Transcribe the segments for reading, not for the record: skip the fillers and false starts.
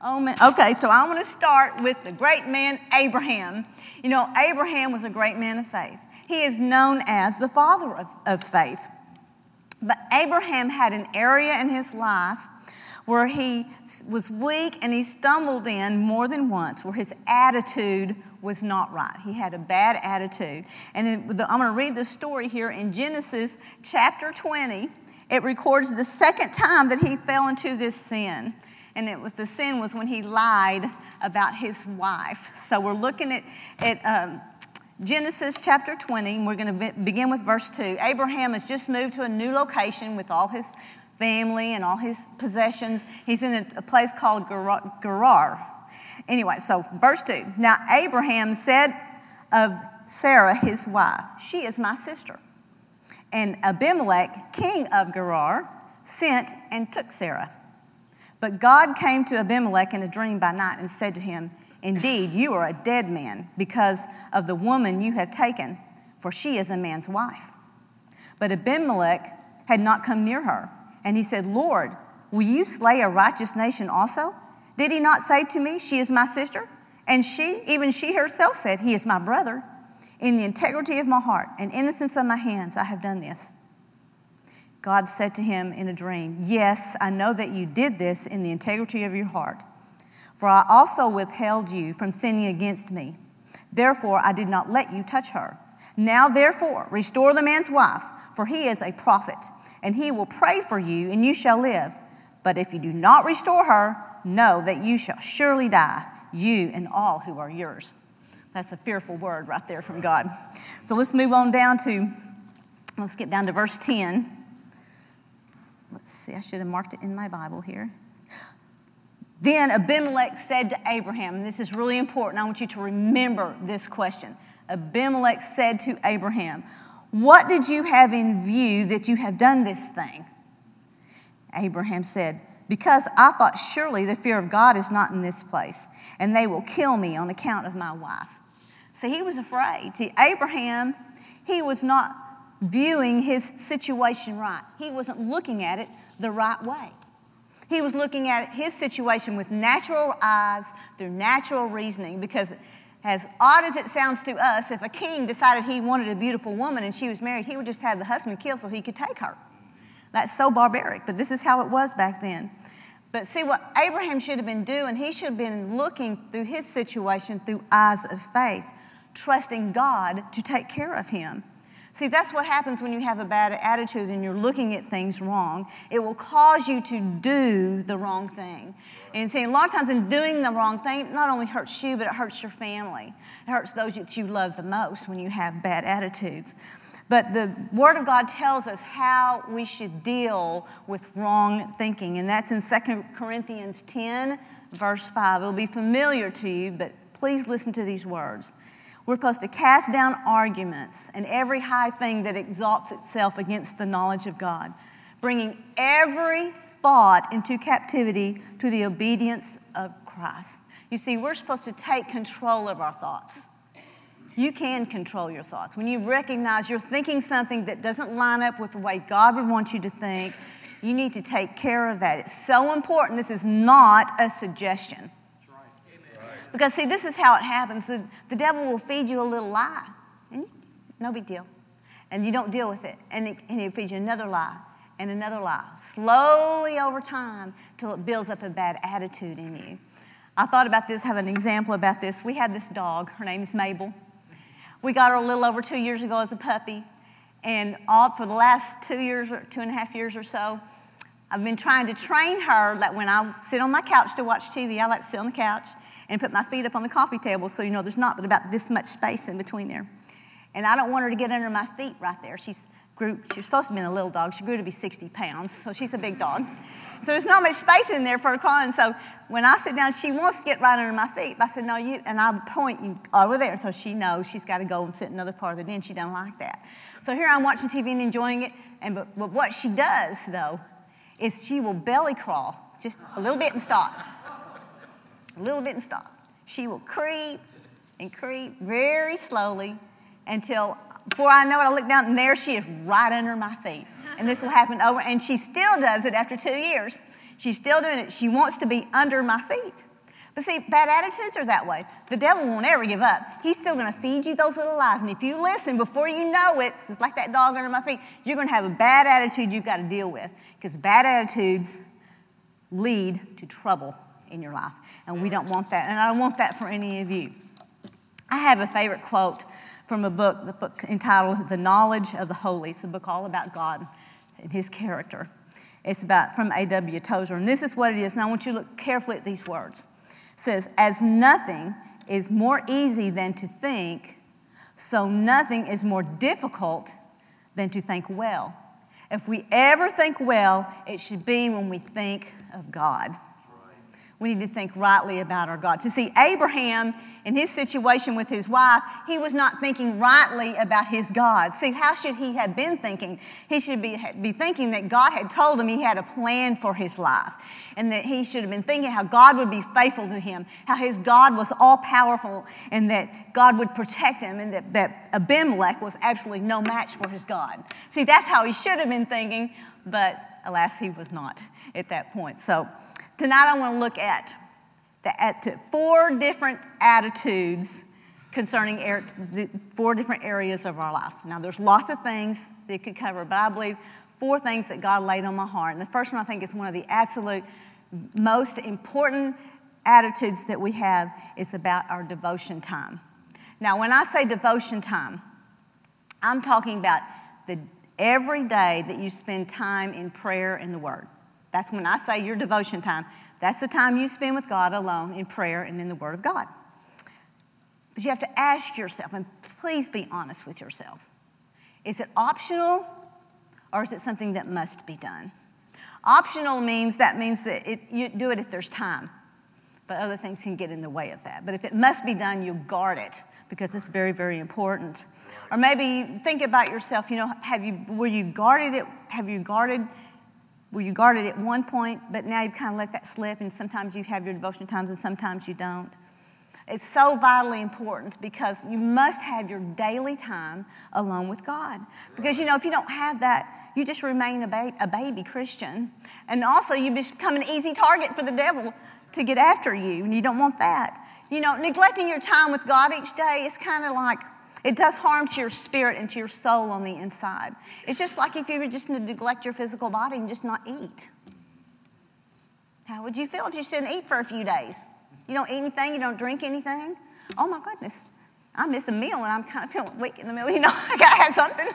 Oh, man. Okay, so I want to start with the great man Abraham. You know, Abraham was a great man of faith. He is known as the father of faith. But Abraham had an area in his life where he was weak and he stumbled in more than once, where his attitude was not right. He had a bad attitude. And I'm going to read the story here in Genesis chapter 20. It records the second time that he fell into this sin. And the sin was when he lied about his wife. So we're looking at Genesis chapter 20, and we're going to begin with verse 2. Abraham has just moved to a new location with all his family and all his possessions. He's in a place called Gerar. Anyway, so verse 2. Now Abraham said of Sarah, his wife, "She is my sister." And Abimelech, king of Gerar, sent and took Sarah. But God came to Abimelech in a dream by night and said to him, "Indeed, you are a dead man because of the woman you have taken, for she is a man's wife." But Abimelech had not come near her. And he said, "Lord, will you slay a righteous nation also? Did he not say to me, 'She is my sister'? And even she herself said, 'He is my brother.' In the integrity of my heart and innocence of my hands, I have done this." God said to him in a dream, "Yes, I know that you did this in the integrity of your heart. For I also withheld you from sinning against me. Therefore, I did not let you touch her. Now, therefore, restore the man's wife, for he is a prophet, and he will pray for you, and you shall live. But if you do not restore her, know that you shall surely die, you and all who are yours." That's a fearful word right there from God. So let's move on let's skip down to verse 10. Let's see, I should have marked it in my Bible here. Then Abimelech said to Abraham, and this is really important, I want you to remember this question. Abimelech said to Abraham, "What did you have in view that you have done this thing?" Abraham said, "Because I thought surely the fear of God is not in this place, and they will kill me on account of my wife." See, he was afraid. See, Abraham, he was not viewing his situation right. He wasn't looking at it the right way. He was looking at his situation with natural eyes, through natural reasoning, because as odd as it sounds to us, if a king decided he wanted a beautiful woman and she was married, he would just have the husband killed so he could take her. That's so barbaric, but this is how it was back then. But see, what Abraham should have been doing, he should have been looking through his situation through eyes of faith, trusting God to take care of him. See, that's what happens when you have a bad attitude and you're looking at things wrong. It will cause you to do the wrong thing. And see, a lot of times in doing the wrong thing, it not only hurts you, but it hurts your family. It hurts those that you love the most when you have bad attitudes. But the Word of God tells us how we should deal with wrong thinking. And that's in 2 Corinthians 10, verse 5. It'll be familiar to you, but please listen to these words. We're supposed to cast down arguments and every high thing that exalts itself against the knowledge of God, bringing every thought into captivity to the obedience of Christ. You see, we're supposed to take control of our thoughts. You can control your thoughts. When you recognize you're thinking something that doesn't line up with the way God would want you to think, you need to take care of that. It's so important. This is not a suggestion. Because, see, this is how it happens. The devil will feed you a little lie, and no big deal. And you don't deal with it. And he'll feed you another lie and another lie, slowly over time, till it builds up a bad attitude in you. I thought about this, have an example about this. We had this dog. Her name is Mabel. We got her a little over 2 years ago as a puppy. And for the last 2 years, or 2.5 years or so, I've been trying to train her that when I sit on my couch to watch TV, I like to sit on the couch and put my feet up on the coffee table so, there's not but about this much space in between there. And I don't want her to get under my feet right there. She was supposed to be a little dog. She grew to be 60 pounds, so she's a big dog. So there's not much space in there for her crawling. So when I sit down, she wants to get right under my feet. I said, "No, you," and I point you over there so she knows she's got to go and sit in another part of the den. She doesn't like that. So here I'm watching TV and enjoying it. But what she does, though, is she will belly crawl just a little bit and stop. A little bit and stop. She will creep and creep very slowly until, before I know it, I look down and there she is right under my feet. And this will happen over, and she still does it after 2 years. She's still doing it. She wants to be under my feet. But see, bad attitudes are that way. The devil won't ever give up. He's still going to feed you those little lies. And if you listen, before you know it, it's like that dog under my feet, you're going to have a bad attitude you've got to deal with. Because bad attitudes lead to trouble in your life. And we don't want that. And I don't want that for any of you. I have a favorite quote from the book entitled The Knowledge of the Holy. It's a book all about God and his character. It's from A.W. Tozer. And this is what it is. Now I want you to look carefully at these words. It says, as nothing is more easy than to think, so nothing is more difficult than to think well. If we ever think well, it should be when we think of God. We need to think rightly about our God. To see Abraham in his situation with his wife, he was not thinking rightly about his God. See, how should he have been thinking? He should be thinking that God had told him he had a plan for his life. And that he should have been thinking how God would be faithful to him, how his God was all-powerful, and that God would protect him, and that Abimelech was absolutely no match for his God. See, that's how he should have been thinking, but alas, he was not at that point. So tonight I want to look at 4 different attitudes concerning the 4 different areas of our life. Now, there's lots of things that it could cover, but I believe 4 things that God laid on my heart. And the first one I think is one of the absolute most important attitudes that we have is about our devotion time. Now, when I say devotion time, I'm talking about every day that you spend time in prayer and the Word. That's when I say your devotion time. That's the time you spend with God alone in prayer and in the Word of God. But you have to ask yourself, and please be honest with yourself, is it optional or is it something that must be done? Optional means that you do it if there's time, but other things can get in the way of that. But if it must be done, you guard it because it's very, very important. Or maybe think about yourself. Were you guarded at one point, but now you've kind of let that slip, and sometimes you have your devotion times and sometimes you don't. It's so vitally important because you must have your daily time alone with God. Because, if you don't have that, you just remain a baby Christian. And also, you become an easy target for the devil to get after you, and you don't want that. Neglecting your time with God each day is kind of like, it does harm to your spirit and to your soul on the inside. It's just like if you were just to neglect your physical body and just not eat. How would you feel if you just didn't eat for a few days? You don't eat anything, you don't drink anything? Oh my goodness, I miss a meal and I'm kind of feeling weak in the middle. I gotta have something,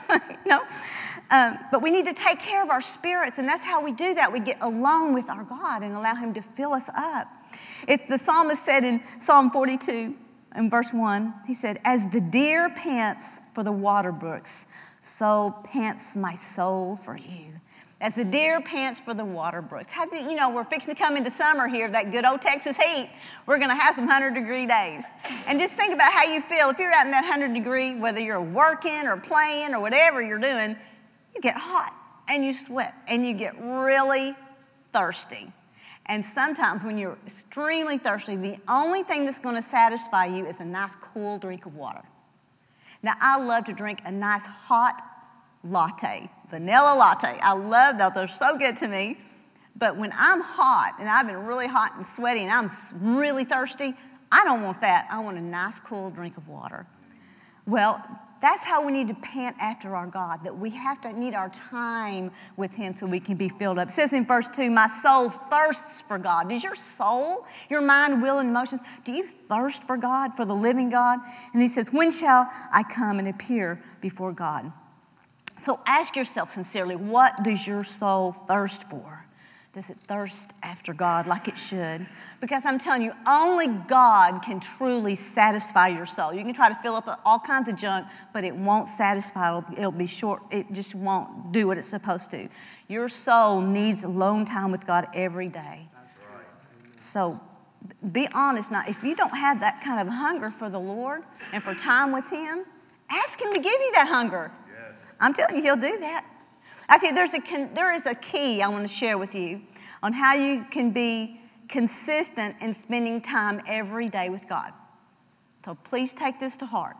But we need to take care of our spirits, and that's how we do that. We get alone with our God and allow him to fill us up. The psalmist said in Psalm 42, in verse 1, he said, as the deer pants for the water brooks, so pants my soul for you. As the deer pants for the water brooks. We're fixing to come into summer here, that good old Texas heat. We're going to have some 100-degree days. And just think about how you feel. If you're out in that 100-degree, whether you're working or playing or whatever you're doing, you get hot and you sweat and you get really thirsty. And sometimes when you're extremely thirsty, the only thing that's going to satisfy you is a nice cool drink of water. Now, I love to drink a nice hot latte, vanilla latte. I love those. They're so good to me. But when I'm hot, and I've been really hot and sweaty, and I'm really thirsty, I don't want that. I want a nice cool drink of water. Well, that's how we need to pant after our God, that we need our time with him so we can be filled up. It says in verse 2, my soul thirsts for God. Does your soul, your mind, will, and emotions, do you thirst for God, for the living God? And he says, when shall I come and appear before God? So ask yourself sincerely, what does your soul thirst for? Does it thirst after God like it should? Because I'm telling you, only God can truly satisfy your soul. You can try to fill up all kinds of junk, but it won't satisfy. It'll be short. It just won't do what it's supposed to. Your soul needs alone time with God every day. That's right. So be honest. Now, if you don't have that kind of hunger for the Lord and for time with him, ask him to give you that hunger. Yes. I'm telling you, he'll do that. Actually, there is a key I want to share with you on how you can be consistent in spending time every day with God. So please take this to heart.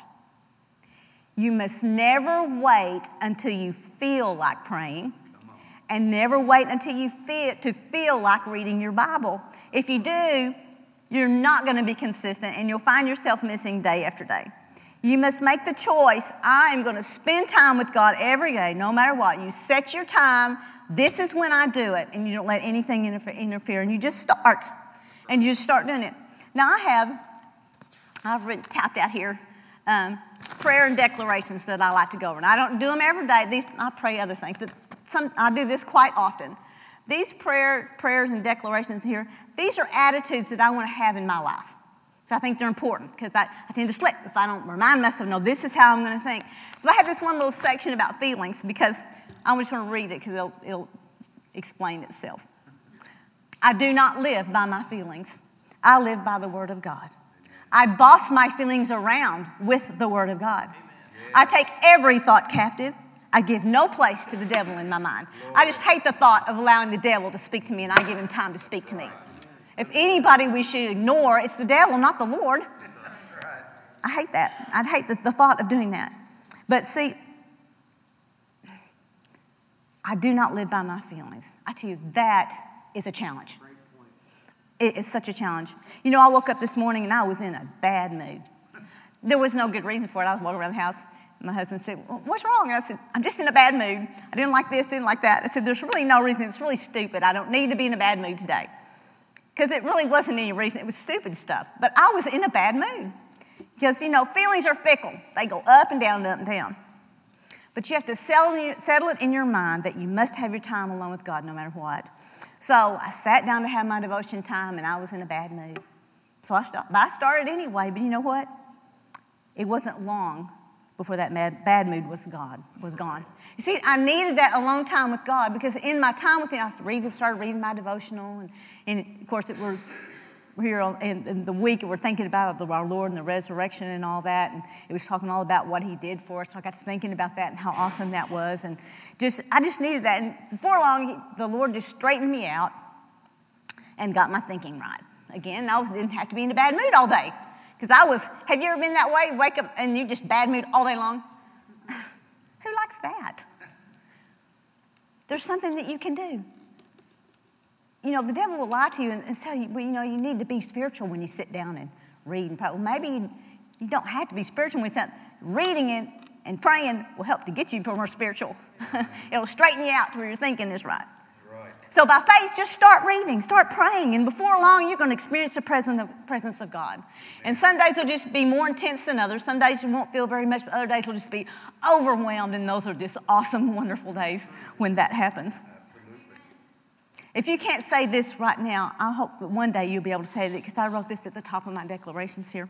You must never wait until you feel like praying, and never wait until you feel like reading your Bible. If you do, you're not going to be consistent, and you'll find yourself missing day after day. You must make the choice, I am going to spend time with God every day, no matter what. You set your time, this is when I do it, and you don't let anything interfere, and you just start, and you just start doing it. Now, I've written, tapped out here, prayer and declarations that I like to go over. And I don't do them every day. I pray other things, but I do this quite often. These prayers and declarations here, these are attitudes that I want to have in my life. So I think they're important because I tend to slip if I don't remind myself, no, this is how I'm going to think. So I have this one little section about feelings because I just want to read it because it'll explain itself. I do not live by my feelings. I live by the Word of God. I boss my feelings around with the Word of God. I take every thought captive. I give no place to the devil in my mind. I just hate the thought of allowing the devil to speak to me, and I give him time to speak to me. If anybody we should ignore, it's the devil, not the Lord. I hate that. I'd hate the thought of doing that. But see, I do not live by my feelings. I tell you, that is a challenge. It is such a challenge. You know, I woke up this morning and I was in a bad mood. There was no good reason for it. I was walking around the house. My husband said, well, what's wrong? And I said, I'm just in a bad mood. I didn't like this, didn't like that. I said, there's really no reason. It's really stupid. I don't need to be in a bad mood today. Because it really wasn't any reason. It was stupid stuff. But I was in a bad mood. Because, you know, feelings are fickle. They go up and down and up and down. But you have to settle it in your mind that you must have your time alone with God no matter what. So I sat down to have my devotion time, and I was in a bad mood. So I started anyway, but you know what? It wasn't long before that bad mood was gone. You see, I needed that alone time with God because in my time with Him, I started reading my devotional. And of course, we're here in the week, and we're thinking about our Lord and the resurrection and all that. And it was talking all about what He did for us. So I got to thinking about that and how awesome that was. And I just needed that. And before long, the Lord just straightened me out and got my thinking right. Again, I didn't have to be in a bad mood all day. Because have you ever been that way? Wake up and you just bad mood all day long? Who likes that? There's something that you can do. You know, the devil will lie to you and tell you, well, you know, you need to be spiritual when you sit down and read and pray. Well, maybe you don't have to be spiritual when you sit. Reading it and praying will help to get you more spiritual. It'll straighten you out to where your thinking is right. So by faith, just start reading, start praying, and before long, you're going to experience the presence of God. And some days will just be more intense than others. Some days you won't feel very much, but other days will just be overwhelmed, and those are just awesome, wonderful days when that happens. Absolutely. If you can't say this right now, I hope that one day you'll be able to say that, because I wrote this at the top of my declarations here.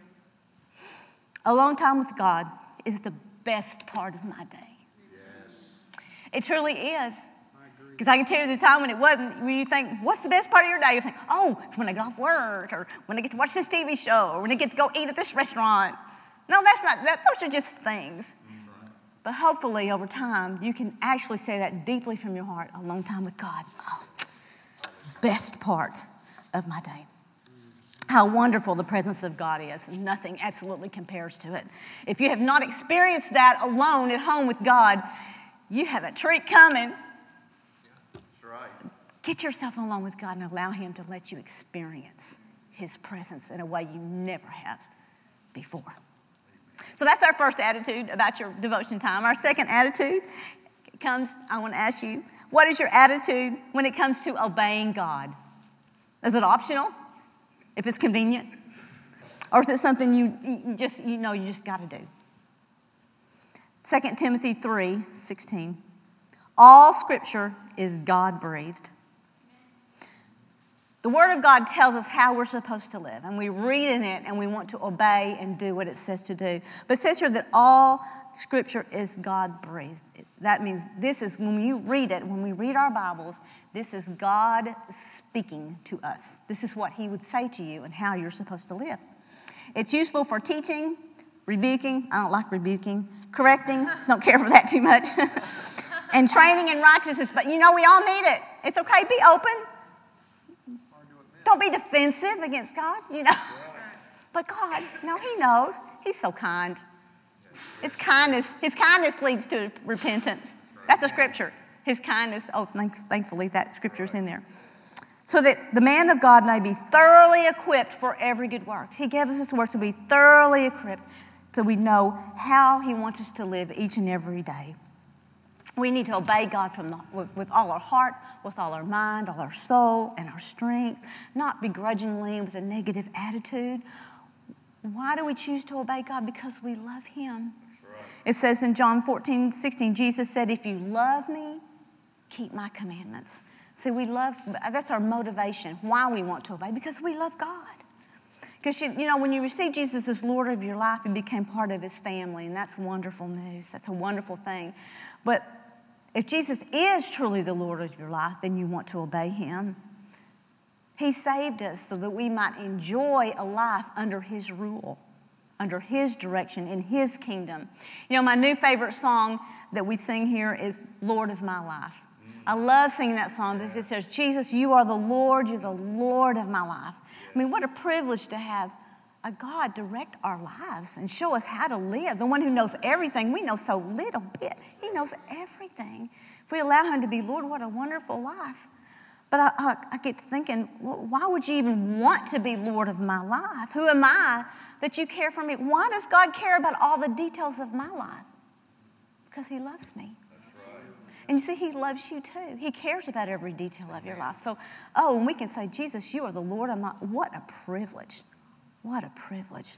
Alone time with God is the best part of my day. Yes. It truly is. Because I can tell you the time when it wasn't, when you think, what's the best part of your day? You think, oh, it's when I get off work, or when I get to watch this TV show, or when I get to go eat at this restaurant. No, that's not that. Those are just things. But hopefully over time, you can actually say that deeply from your heart, alone time with God. Oh, best part of my day. How wonderful the presence of God is. Nothing absolutely compares to it. If you have not experienced that alone at home with God, you have a treat coming. Get yourself alone with God and allow Him to let you experience His presence in a way you never have before. So that's our first attitude about your devotion time. Our second attitude comes, I want to ask you, what is your attitude when it comes to obeying God? Is it optional if it's convenient? Or is it something you just got to do? 2 Timothy 3:16. All Scripture is God-breathed. The Word of God tells us how we're supposed to live, and we read in it, and we want to obey and do what it says to do. But it says here that all Scripture is God-breathed. That means this is, when you read it, when we read our Bibles, this is God speaking to us. This is what He would say to you and how you're supposed to live. It's useful for teaching, rebuking, I don't like rebuking, correcting, don't care for that too much, and training in righteousness. But you know, we all need it. It's okay, be open. Don't be defensive against God, you know. But God, no, He knows. He's so kind. It's kindness. His kindness leads to repentance. That's a scripture. His kindness. Oh, thankfully that scripture's in there. so that the man of God may be thoroughly equipped for every good work. He gave us this word to be thoroughly equipped so we know how he wants us to live each and every day. We need to obey God with all our heart, with all our mind, all our soul, and our strength, not begrudgingly with a negative attitude. Why do we choose to obey God? Because we love him. Right. It says in John 14:16, Jesus said, if you love me, keep my commandments. See, that's our motivation, why we want to obey, because we love God. Because, when you receive Jesus as Lord of your life, you became part of his family, and that's wonderful news. That's a wonderful thing. But if Jesus is truly the Lord of your life, then you want to obey him. He saved us so that we might enjoy a life under his rule, under his direction, in his kingdom. My new favorite song that we sing here is Lord of My Life. I love singing that song because it says, Jesus, you are the Lord. You're the Lord of my life. I mean, what a privilege to have a God direct our lives and show us how to live. The one who knows everything. We know so little bit. He knows everything. If we allow him to be Lord, what a wonderful life. But I get to thinking, well, why would you even want to be Lord of my life? Who am I that you care for me? Why does God care about all the details of my life? Because he loves me. And you see, he loves you too. He cares about every detail of your life. So, and we can say, Jesus, you are the Lord of my... What a privilege. What a privilege.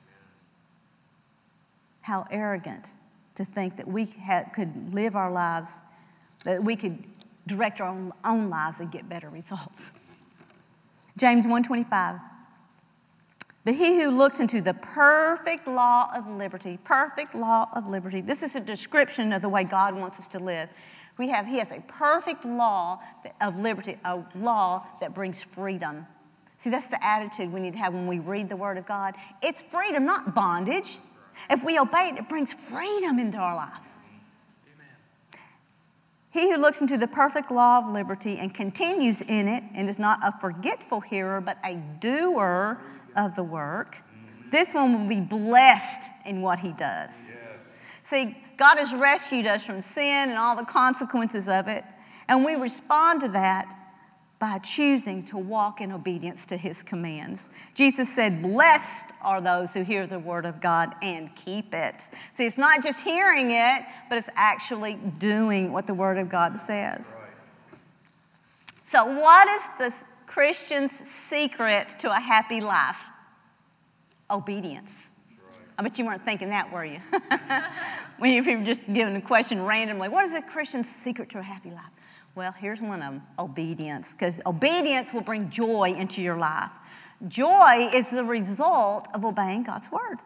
How arrogant to think that we could live our lives, that we could direct our own lives and get better results. James 1:25. But he who looks into the perfect law of liberty, this is a description of the way God wants us to live. He has a perfect law of liberty, a law that brings freedom. See, that's the attitude we need to have when we read the Word of God. It's freedom, not bondage. If we obey it, it brings freedom into our lives. Amen. He who looks into the perfect law of liberty and continues in it and is not a forgetful hearer, but a doer of the work, this one will be blessed in what he does. Yes. See, God has rescued us from sin and all the consequences of it, and we respond to that by choosing to walk in obedience to his commands. Jesus said, blessed are those who hear the word of God and keep it. See, it's not just hearing it, but it's actually doing what the word of God says. Right. So what is the Christian's secret to a happy life? Obedience. I bet you weren't thinking that, were you? When you were just given a question randomly, what is a Christian's secret to a happy life? Well, here's one of them, obedience, because obedience will bring joy into your life. Joy is the result of obeying God's word.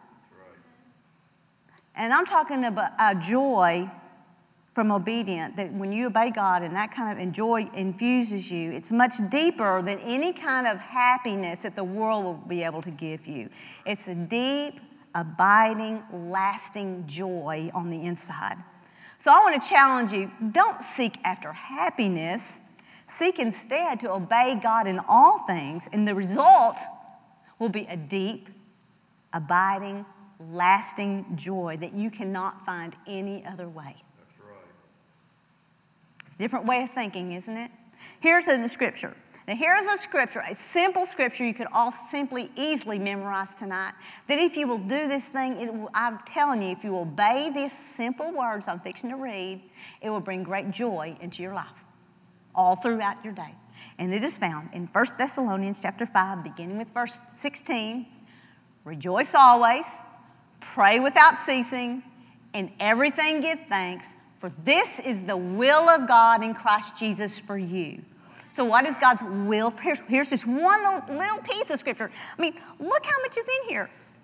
And I'm talking about a joy from obedience, that when you obey God and that kind of joy infuses you, it's much deeper than any kind of happiness that the world will be able to give you. It's a deep, abiding, lasting joy on the inside. So I want to challenge you, don't seek after happiness. Seek instead to obey God in all things, and the result will be a deep, abiding, lasting joy that you cannot find any other way. That's right. It's a different way of thinking, isn't it? Here's in the scripture. Now, here's a scripture, a simple scripture you could all simply, easily memorize tonight. That if you will do this thing, I'm telling you, if you obey these simple words I'm fixing to read, it will bring great joy into your life, all throughout your day. And it is found in 1 Thessalonians chapter 5, beginning with verse 16. Rejoice always, pray without ceasing, in everything give thanks, for this is the will of God in Christ Jesus for you. So what is God's will? Here's just one little piece of scripture. I mean, look how much is in here.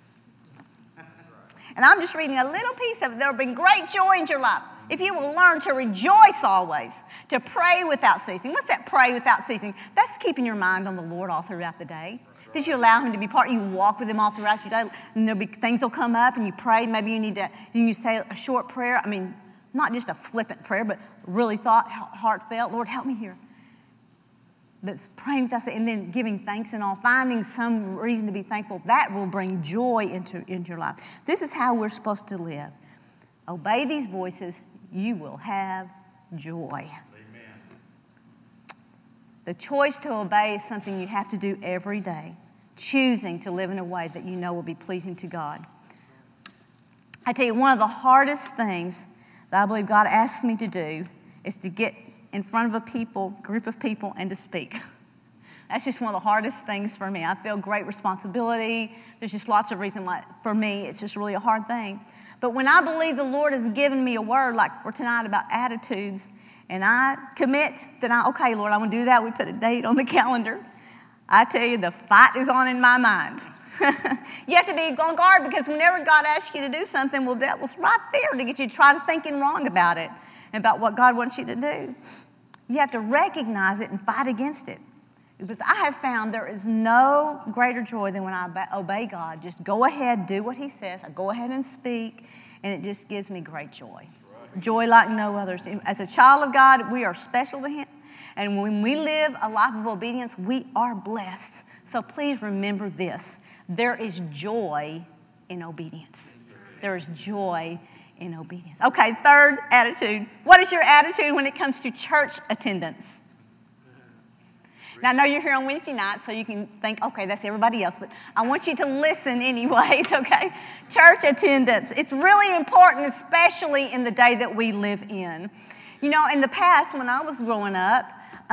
And I'm just reading a little piece of it. There will bring great joy into your life. If you will learn to rejoice always, to pray without ceasing. What's that pray without ceasing? That's keeping your mind on the Lord all throughout the day. Did you allow him to be part? You walk with him all throughout your day, and there'll be things will come up, and you pray. Maybe you say a short prayer. I mean, not just a flippant prayer, but really heartfelt. Lord, help me here. That's praying without ceasing, and then giving thanks and all, finding some reason to be thankful. That will bring joy into your life. This is how we're supposed to live. Obey these voices, you will have joy. Amen. The choice to obey is something you have to do every day, choosing to live in a way that you know will be pleasing to God. I tell you, one of the hardest things that I believe God asks me to do is to get in front of a group of people and to speak. That's just one of the hardest things for me. I feel great responsibility. There's just lots of reasons why, for me, it's just really a hard thing. But when I believe the Lord has given me a word, like for tonight about attitudes, and I commit that okay, Lord, I'm going to do that. We put a date on the calendar. I tell you, the fight is on in my mind. You have to be on guard because whenever God asks you to do something, well, the devil's right there to get you to try to thinking wrong about it, about what God wants you to do. You have to recognize it and fight against it. Because I have found there is no greater joy than when I obey God. Just go ahead, do what He says. I go ahead and speak, and it just gives me great joy. Joy like no others. As a child of God, we are special to Him. And when we live a life of obedience, we are blessed. So please remember this. There is joy in obedience. There is joy in obedience. Okay, third attitude. What is your attitude when it comes to church attendance? Now, I know you're here on Wednesday night, so you can think, okay, that's everybody else, but I want you to listen anyways, okay? Church attendance. It's really important, especially in the day that we live in. You know, in the past, when I was growing up,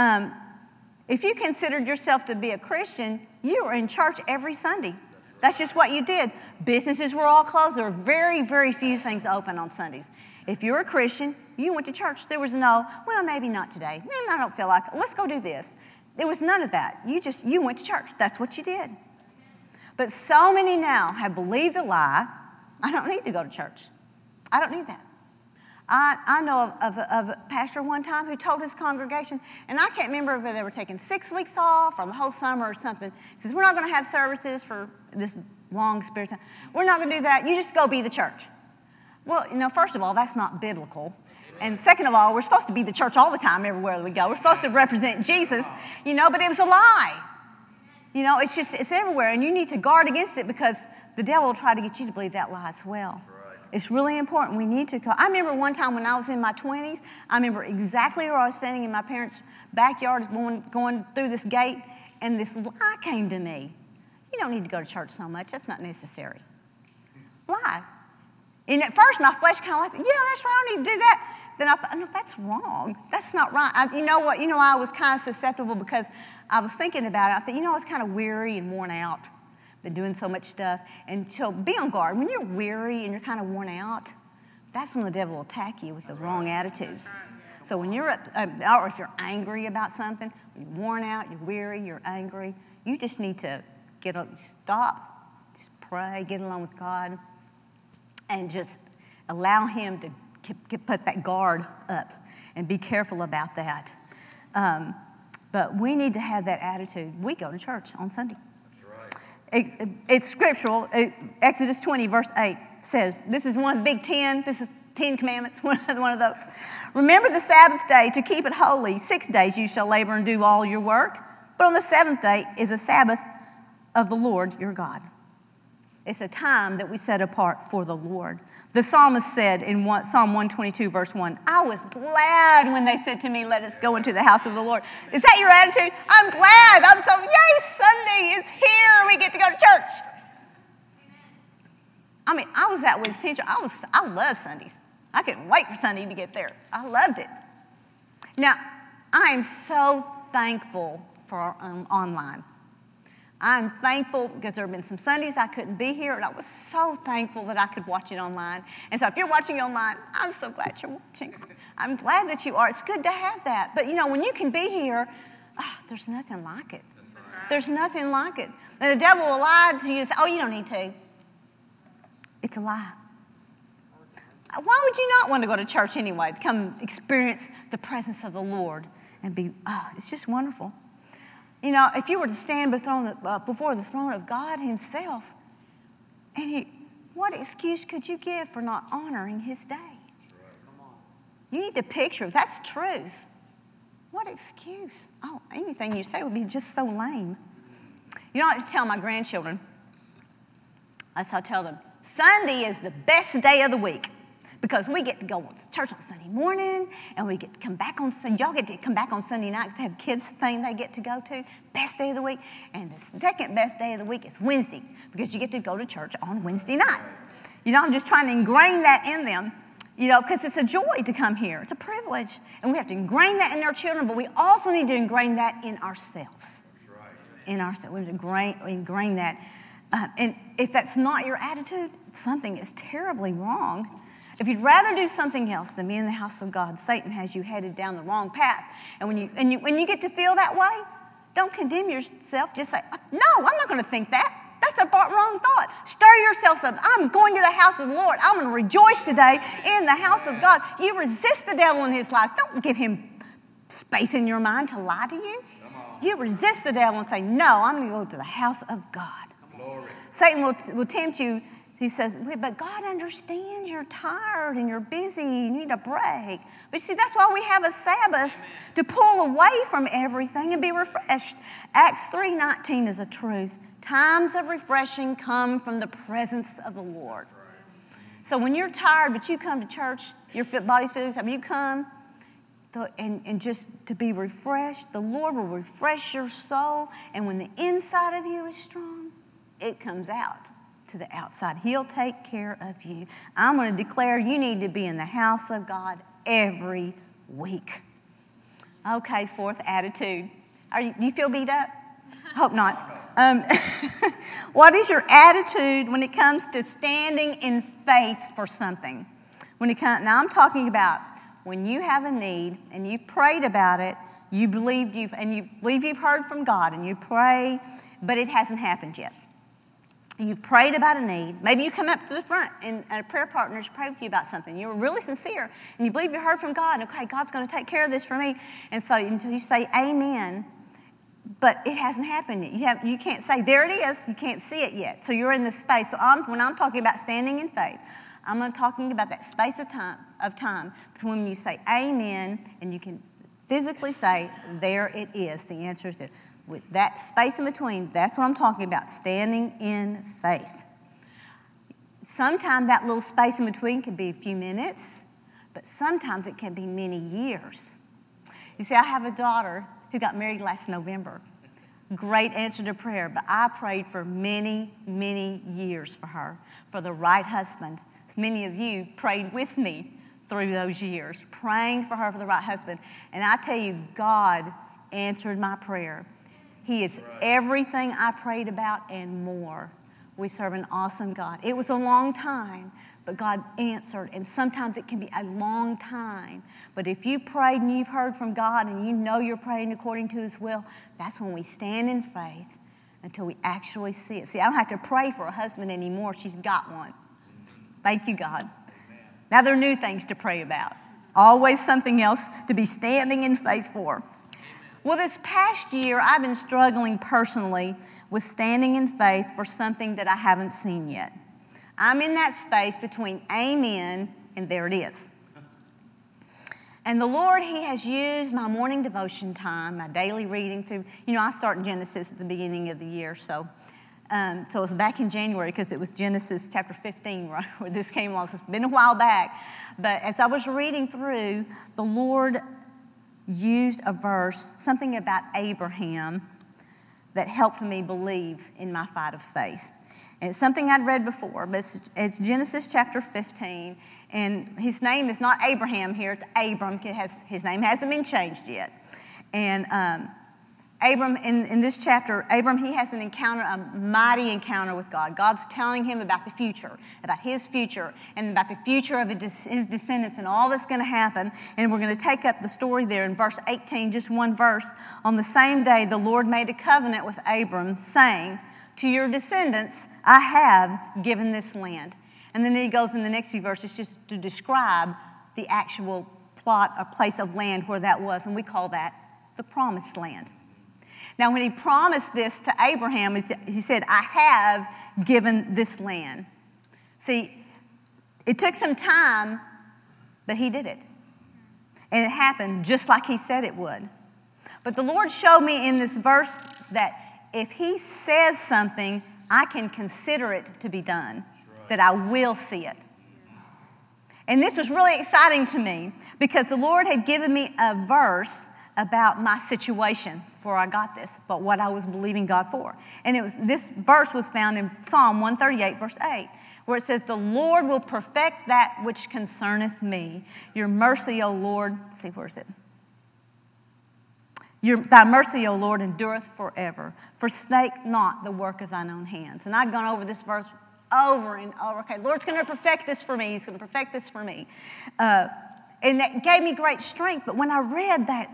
if you considered yourself to be a Christian, you were in church every Sunday. That's just what you did. Businesses were all closed. There were very, very few things open on Sundays. If you're a Christian, you went to church. There was no, well, maybe not today. Maybe I don't feel like it. Let's go do this. There was none of that. You went to church. That's what you did. But so many now have believed the lie. I don't need to go to church. I don't need that. I know of a pastor one time who told his congregation, and I can't remember if they were taking 6 weeks off or the whole summer or something. He says, we're not going to have services for this long spirit time. We're not going to do that. You just go be the church. Well, you know, first of all, that's not biblical. And second of all, we're supposed to be the church all the time, everywhere we go. We're supposed to represent Jesus, you know, but it was a lie. You know, it's everywhere. And you need to guard against it because the devil will try to get you to believe that lie as well. Right. It's really important. We need to go. I remember one time when I was in my 20s, I remember exactly where I was standing in my parents' backyard going through this gate, and this lie came to me. You don't need to go to church so much. That's not necessary. Lie. And at first, my flesh kind of like, yeah, that's right, I don't need to do that. Then I thought, no, that's wrong. That's not right. You know what? You know, I was kind of susceptible because I was thinking about it. I thought, you know, I was kind of weary and worn out. Been doing so much stuff. And so be on guard. When you're weary and you're kind of worn out, that's when the devil will attack you with the wrong attitudes. So when you're, or if you're angry about something, when you're worn out, you're weary, you're angry, you just need to stop, just pray, get along with God, and just allow Him to put that guard up and be careful about that. But we need to have that attitude. We go to church on Sunday. That's right. It's scriptural. Exodus 20, verse 8 says, this is one of the big 10. This is 10 commandments, one of those. Remember the Sabbath day to keep it holy. 6 days you shall labor and do all your work. But on the seventh day is a Sabbath of the Lord your God. It's a time that we set apart for the Lord. The psalmist said in Psalm 122, verse 1, I was glad when they said to me, let us go into the house of the Lord. Is that your attitude? I'm glad. I'm so, yay, Sunday is here. We get to go to church. I mean, I was that way as a teacher. I love Sundays. I couldn't wait for Sunday to get there. I loved it. Now, I am so thankful for our online. I'm thankful because there have been some Sundays I couldn't be here, and I was so thankful that I could watch it online. And so if you're watching online, I'm so glad you're watching. I'm glad that you are. It's good to have that. But, you know, when you can be here, there's nothing like it. There's nothing like it. And the devil will lie to you and say, oh, you don't need to. It's a lie. Why would you not want to go to church anyway, to come experience the presence of the Lord and be, it's just wonderful. You know, if you were to stand before the throne of God Himself, and what excuse could you give for not honoring His day? You need to picture, that's truth. What excuse? Oh, anything you say would be just so lame. You know, I just tell my grandchildren, I tell them, Sunday is the best day of the week because we get to go to church on Sunday morning, and we get to come back on Sunday. Y'all get to come back on Sunday nights to have kids' thing they get to go to, best day of the week. And the second best day of the week is Wednesday, because you get to go to church on Wednesday night. I'm just trying to ingrain that in them, because it's a joy to come here. It's a privilege, and we have to ingrain that in our children, but we also need to ingrain that in ourselves. In ourselves, we have to ingrain that. And if that's not your attitude, something is terribly wrong. If you'd rather do something else than be in the house of God, Satan has you headed down the wrong path. And when you get to feel that way, don't condemn yourself. Just say, no, I'm not going to think that. That's a wrong thought. Stir yourself up. I'm going to the house of the Lord. I'm going to rejoice today in the house of God. You resist the devil in his lies. Don't give him space in your mind to lie to you. You resist the devil and say, no, I'm going to go to the house of God. Satan will tempt you. He says, but God understands you're tired and you're busy. You need a break. But see, that's why we have a Sabbath, to pull away from everything and be refreshed. Acts 3:19 is a truth. Times of refreshing come from the presence of the Lord. So when you're tired, but you come to church, your body's feeling something, you come and just to be refreshed, the Lord will refresh your soul. And when the inside of you is strong, it comes out to the outside. He'll take care of you. I'm going to declare you need to be in the house of God every week. Okay, fourth attitude. Do you feel beat up? Hope not. What is your attitude when it comes to standing in faith for something? Now I'm talking about when you have a need and you've prayed about it, you believe you've heard from God, and you pray, but it hasn't happened yet. You've prayed about a need. Maybe you come up to the front and a prayer partner has prayed with you about something. You were really sincere and you believe you heard from God. Okay, God's going to take care of this for me. And so until you say amen, but it hasn't happened yet. You can't say, there it is. You can't see it yet. So you're in this space. So when I'm talking about standing in faith, I'm talking about that space of time between when you say amen and you can physically say, there it is. The answer is there. With that space in between, that's what I'm talking about, standing in faith. Sometimes that little space in between can be a few minutes, but sometimes it can be many years. You see, I have a daughter who got married last November. Great answer to prayer, but I prayed for many, many years for her, for the right husband. As many of you prayed with me through those years, praying for her for the right husband. And I tell you, God answered my prayer. He is everything I prayed about and more. We serve an awesome God. It was a long time, but God answered. And sometimes it can be a long time. But if you prayed and you've heard from God and you know you're praying according to His will, that's when we stand in faith until we actually see it. See, I don't have to pray for a husband anymore. She's got one. Thank you, God. Now there are new things to pray about. Always something else to be standing in faith for. Well, this past year, I've been struggling personally with standing in faith for something that I haven't seen yet. I'm in that space between amen and there it is. And the Lord, He has used my morning devotion time, my daily reading to, I start in Genesis at the beginning of the year. So it was back in January because it was Genesis chapter 15 right, where this came along. So it's been a while back. But as I was reading through, the Lord used a verse, something about Abraham, that helped me believe in my fight of faith. And it's something I'd read before, but it's Genesis chapter 15, and his name is not Abraham here, it's Abram. His name hasn't been changed yet. And Abram, in this chapter, he has an encounter, a mighty encounter with God. God's telling him about the future, about his future, and about the future of his descendants and all that's going to happen. And we're going to take up the story there in verse 18, just one verse. On the same day, the Lord made a covenant with Abram, saying, to your descendants, I have given this land. And then he goes in the next few verses just to describe the actual plot, a place of land where that was, and we call that the promised land. Now, when he promised this to Abraham, he said, I have given this land. See, it took some time, but he did it. And it happened just like he said it would. But the Lord showed me in this verse that if he says something, I can consider it to be done, that I will see it. And this was really exciting to me because the Lord had given me a verse about my situation before I got this, but what I was believing God for. And this verse was found in Psalm 138, verse 8, where it says, "The Lord will perfect that which concerneth me. Your mercy, O Lord," let's see, where is it? "Thy mercy, O Lord, endureth forever. Forsake not the work of thine own hands." And I'd gone over this verse over and over. Okay, Lord's going to perfect this for me. He's going to perfect this for me. And that gave me great strength. But when I read that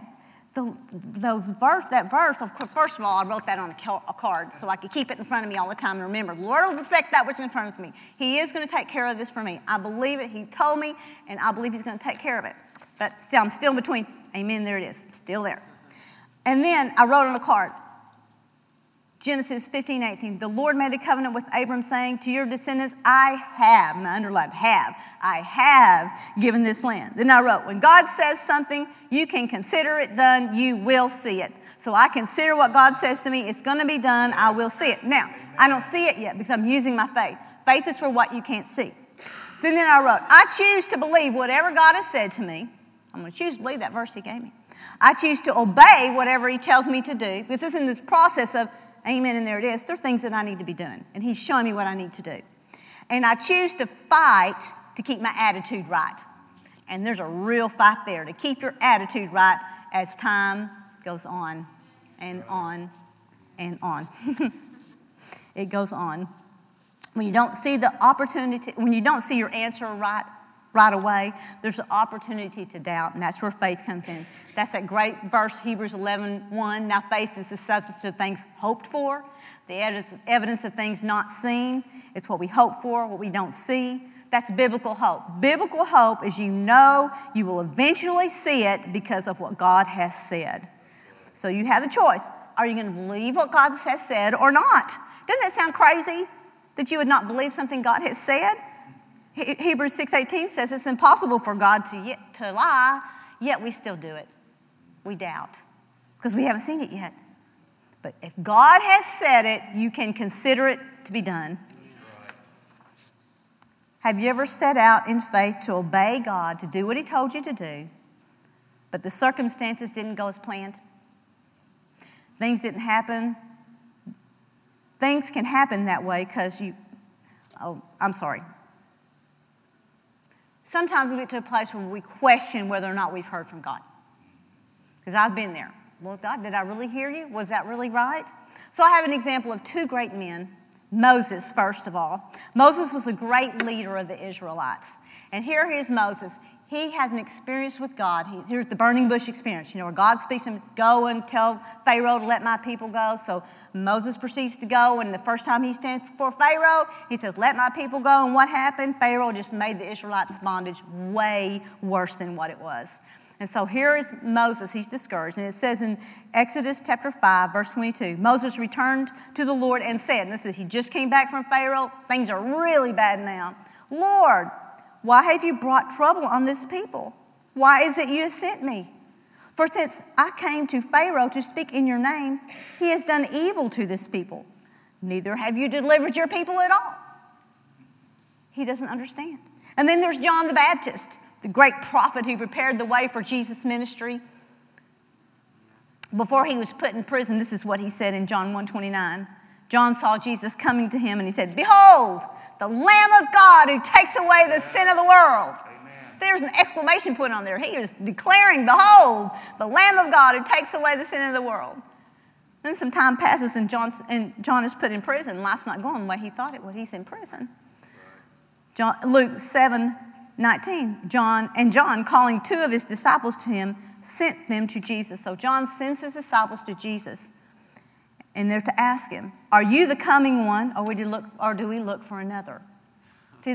verse, first of all, I wrote that on a card so I could keep it in front of me all the time and remember, the Lord will perfect that which is in front of me. He is going to take care of this for me. I believe it. He told me, and I believe He's going to take care of it. But still, I'm still in between. Amen, there it is. I'm still there. And then I wrote on a card, Genesis 15:18, "The Lord made a covenant with Abram, saying, to your descendants, I have," and I underlined I have given this land. Then I wrote, when God says something, you can consider it done, you will see it. So I consider what God says to me, it's going to be done, I will see it. Now, I don't see it yet because I'm using my faith. Faith is for what you can't see. So then I wrote, I choose to believe whatever God has said to me. I'm going to choose to believe that verse He gave me. I choose to obey whatever He tells me to do, because it's in this process of, amen, and there it is. There are things that I need to be doing, and He's showing me what I need to do. And I choose to fight to keep my attitude right. And there's a real fight there to keep your attitude right as time goes on and on and on. It goes on. When you don't see the opportunity, when you don't see your answer right away, there's an opportunity to doubt, and that's where faith comes in. That's that great verse, Hebrews 11:1. Now faith is the substance of things hoped for, the evidence of things not seen. It's what we hope for, what we don't see. That's biblical hope. Biblical hope is you know you will eventually see it because of what God has said. So you have a choice. Are you going to believe what God has said or not? Doesn't that sound crazy that you would not believe something God has said? Hebrews 6:18 says it's impossible for God to lie, yet we still do it. We doubt because we haven't seen it yet. But if God has said it, you can consider it to be done. Have you ever set out in faith to obey God, to do what He told you to do, but the circumstances didn't go as planned? Things didn't happen. Things can happen that way because sometimes we get to a place where we question whether or not we've heard from God. Because I've been there. Well, God, did I really hear you? Was that really right? So I have an example of two great men. Moses, first of all. Moses was a great leader of the Israelites. And here is Moses. He has an experience with God. Here's the burning bush experience, where God speaks to him, go and tell Pharaoh to let my people go. So Moses proceeds to go, and the first time he stands before Pharaoh, he says, let my people go. And what happened? Pharaoh just made the Israelites' bondage way worse than what it was. And so here is Moses. He's discouraged. And it says in Exodus chapter 5, verse 22, Moses returned to the Lord and said, and this is, he just came back from Pharaoh. Things are really bad now. Lord, why have you brought trouble on this people? Why is it you have sent me? For since I came to Pharaoh to speak in your name, he has done evil to this people. Neither have you delivered your people at all. He doesn't understand. And then there's John the Baptist, the great prophet who prepared the way for Jesus' ministry. Before he was put in prison, this is what he said in John 1:29. John saw Jesus coming to him and he said, behold, the Lamb of God who takes away the sin of the world. Amen. There's an exclamation point on there. He was declaring, behold, the Lamb of God who takes away the sin of the world. Then some time passes and John is put in prison. Life's not going the way he thought it would. He's in prison. Luke 7:19, John, calling two of his disciples to him, sent them to Jesus. So John sends his disciples to Jesus. And they're to ask him, are you the coming one, or do we look for another? See,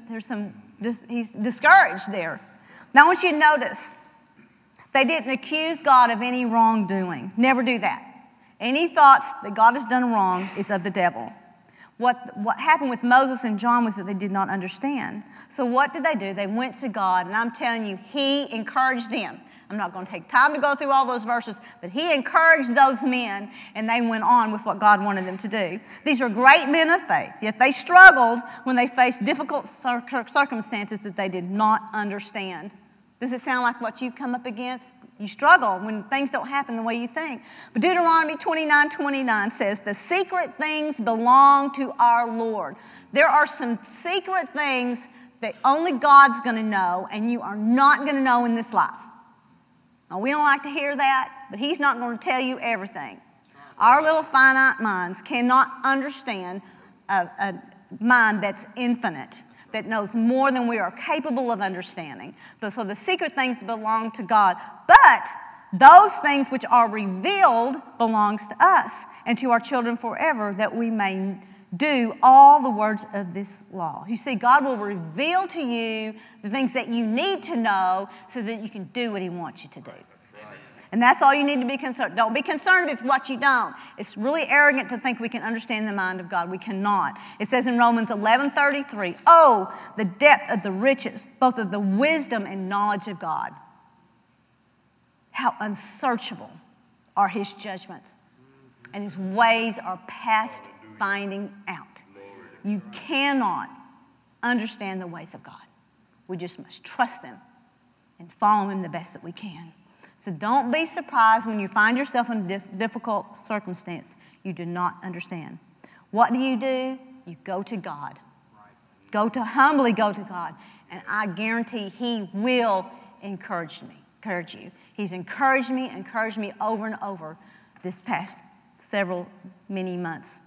he's discouraged there. Now I want you to notice, they didn't accuse God of any wrongdoing. Never do that. Any thoughts that God has done wrong is of the devil. What happened with Moses and John was that they did not understand. So what did they do? They went to God, and I'm telling you, He encouraged them. I'm not going to take time to go through all those verses, but he encouraged those men, and they went on with what God wanted them to do. These are great men of faith, yet they struggled when they faced difficult circumstances that they did not understand. Does it sound like what you've come up against? You struggle when things don't happen the way you think. But Deuteronomy 29:29 says, the secret things belong to our Lord. There are some secret things that only God's going to know, and you are not going to know in this life. Now, we don't like to hear that, but he's not going to tell you everything. Our little finite minds cannot understand a mind that's infinite, that knows more than we are capable of understanding. So the secret things belong to God. But those things which are revealed belongs to us and to our children forever, that we may do all the words of this law. You see, God will reveal to you the things that you need to know so that you can do what he wants you to do. And that's all you need to be concerned. Don't be concerned with what you don't. It's really arrogant to think we can understand the mind of God. We cannot. It says in Romans 11:33, oh, the depth of the riches, both of the wisdom and knowledge of God. How unsearchable are his judgments, and his ways are past finding out. You cannot understand the ways of God. We just must trust him and follow him the best that we can. So don't be surprised when you find yourself in a difficult circumstance you do not understand. What do? You go to God. Humbly go to God. And I guarantee he will encourage you. He's encouraged me over and over this past many months.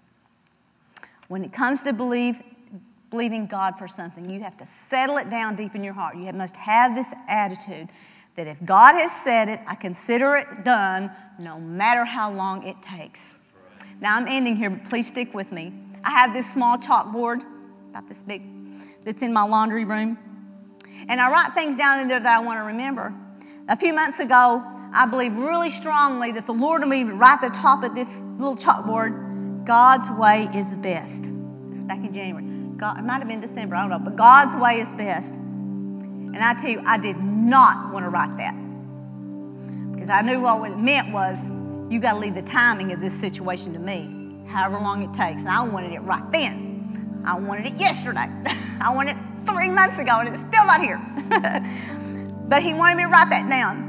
When it comes to believing God for something, you have to settle it down deep in your heart. You must have this attitude that if God has said it, I consider it done, no matter how long it takes. Now, I'm ending here, but please stick with me. I have this small chalkboard, about this big, that's in my laundry room. And I write things down in there that I want to remember. A few months ago, I believe really strongly that the Lord will be right at the top of this little chalkboard, God's way is the best. This is back in January. It might have been December, I don't know, but God's way is best. And I tell you, I did not want to write that, because I knew what it meant was you got to leave the timing of this situation to me, however long it takes. And I wanted it right then. I wanted it yesterday. I wanted it 3 months ago, and it's still not here. But he wanted me to write that down.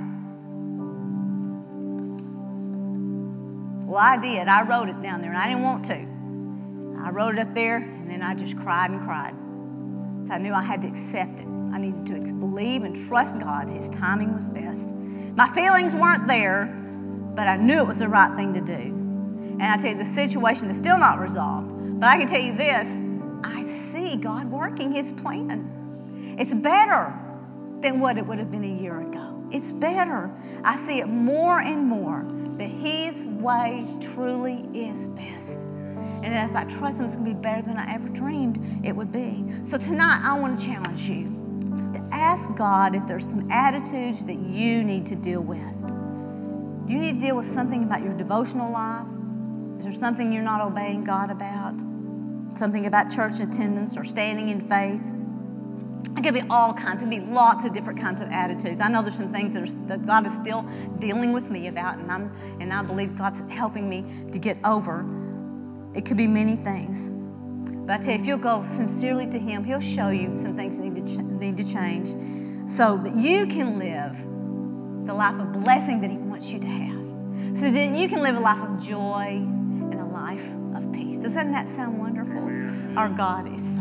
Well, I did. I wrote it down there, and I didn't want to. I wrote it up there, and then I just cried and cried. So I knew I had to accept it. I needed to believe and trust God. His timing was best. My feelings weren't there, but I knew it was the right thing to do. And I tell you, the situation is still not resolved. But I can tell you this, I see God working his plan. It's better than what it would have been a year ago. It's better. I see it more and more that his way truly is best. And as I trust him, it's going to be better than I ever dreamed it would be. So tonight, I want to challenge you to ask God if there's some attitudes that you need to deal with. Do you need to deal with something about your devotional life? Is there something you're not obeying God about? Something about church attendance or standing in faith? It could be all kinds. It could be lots of different kinds of attitudes. I know there's some things that God is still dealing with me about, and I believe God's helping me to get over. It could be many things. But I tell you, if you'll go sincerely to him, he'll show you some things that need to change so that you can live the life of blessing that he wants you to have. So that you can live a life of joy and a life of peace. Doesn't that sound wonderful? Our God is